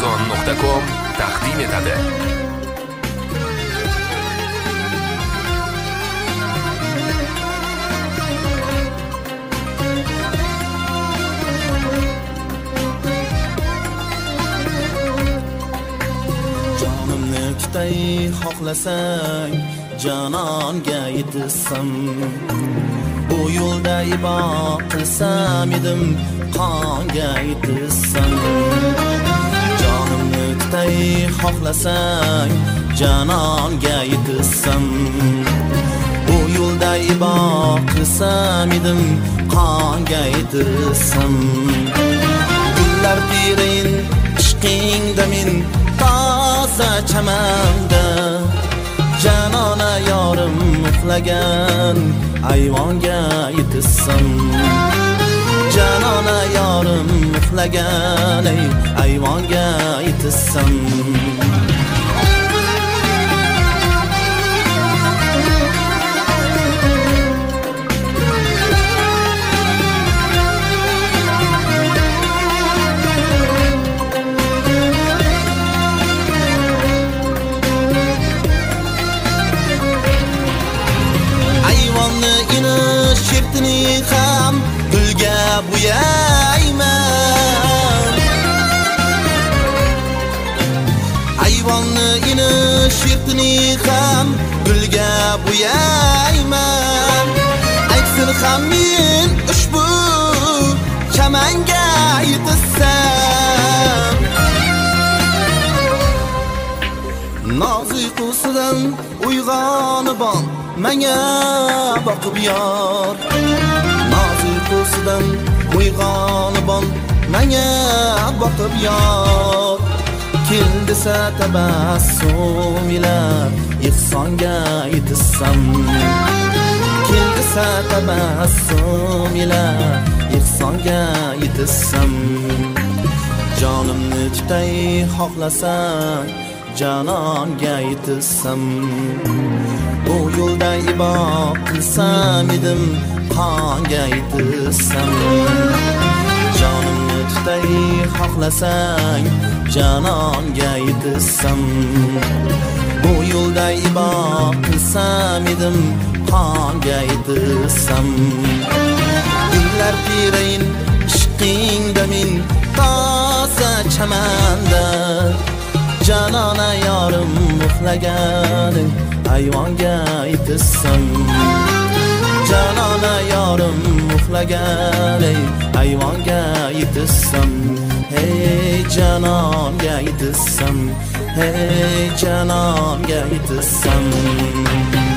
Amazon.com taqdim etadi. Jonimni tutay xohlasang, jononga yetishsam, bu yo'lda ibo qilsam edim, qonga yetishsam. Jonimni tutay xohlasang, jononga yetishsam, bu yo'lda ibo qilsam edim, qonga yetishsam. Gullar terayin ishqingda men toza chamanda, janona yorim uxlagan ayvonga yetishsam. Janona yorim uxlagan ayvonga yetishsam. Shirtini ham gulga bo'yayman, ayvonni ini shirtini ham gulga bo'yayman. Aytsin ham men ushbu chamanga yetishsam, nozik usidan uyg'onib ol menga boqib yor. Nozik usidan uyg'onib ol menga boqib yor. Kel desa tabassum ila ihsonga yetishsam, kel desa tabassum ila ihsonga yetishsam. Jonimni tutay xohlasang, jononga yetishsam, bu yo'lda ibo qilsam edim, qonga yetishsam. Jonimni tutay xohlasang, jononga yetishsam, bu yo'lda ibo qilsam edim, qonga yetishsam. Gullar terayin ishqingda men toza chamanda, janona yorim uxlagan ayvonga yetishsam. Janona yorim uxlagan ayvonga yetishsam. Hey janonga yetishsam, hey janonga yetishsam.